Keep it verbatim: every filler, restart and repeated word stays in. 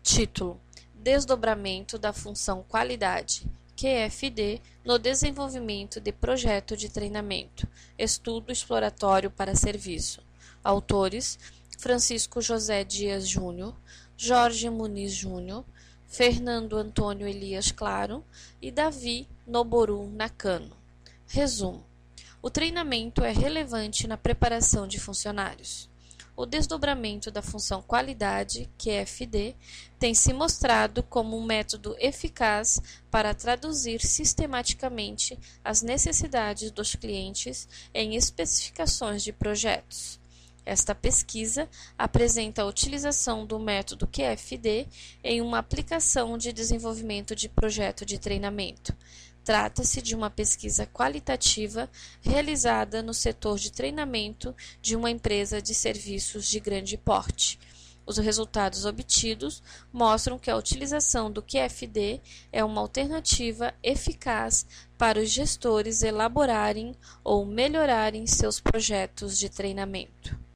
Título: Desdobramento da função qualidade, Q F D, no desenvolvimento de projeto de treinamento, estudo exploratório para serviço. Autores: Francisco José Dias Júnior, Jorge Muniz Júnior, Fernando Antônio Elias Claro e Davi Noboru Nakano. Resumo: o treinamento é relevante na preparação de funcionários. O desdobramento da função qualidade, Q F D, tem se mostrado como um método eficaz para traduzir sistematicamente as necessidades dos clientes em especificações de projetos. Esta pesquisa apresenta a utilização do método Q F D em uma aplicação de desenvolvimento de projeto de treinamento. Trata-se de uma pesquisa qualitativa realizada no setor de treinamento de uma empresa de serviços de grande porte. Os resultados obtidos mostram que a utilização do Q F D é uma alternativa eficaz para os gestores elaborarem ou melhorarem seus projetos de treinamento.